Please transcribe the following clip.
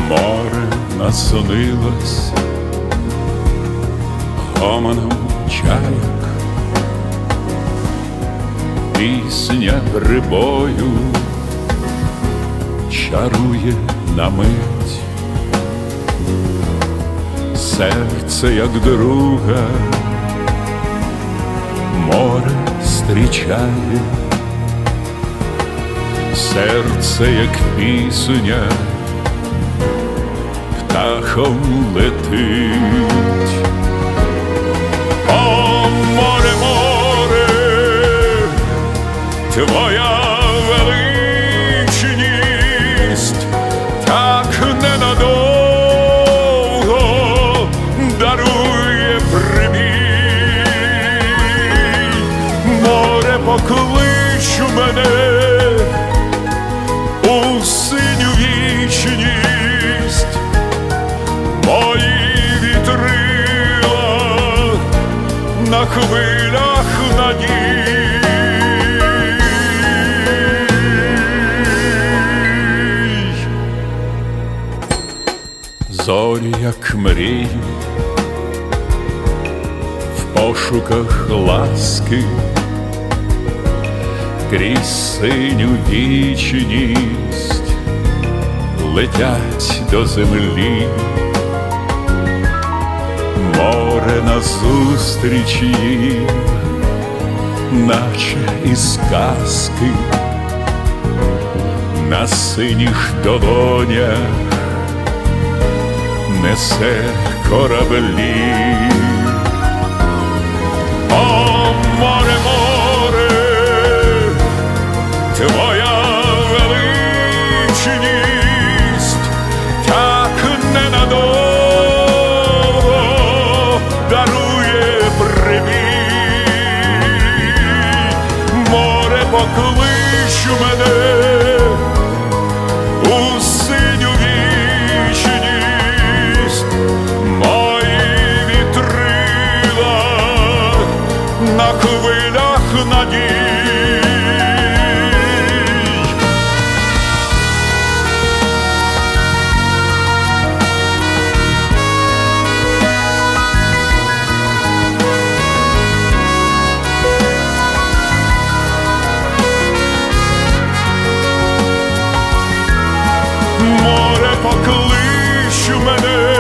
Море наснилось гомоном чаяк, пісня прибою чарує на мить, серце, як друга, море зустрічає, серце, як пісня, птахом летить. О, море, море, твоя величність так ненадовго дарує прибій. Море, поклич мене у синю вічність, мої вітрила на хвилях надій. Зорі, як мрії, в пошуках ласки, крізь синю вічність летять до землі. Море назустріч їм, наче із казки, на синіх долонях несе кораблі. О, море, море, твоя величність так ненадовго дарує прибій. Море, поклич мене у синю вічність, мої вітрила на хвилях надій. Море, поклич мене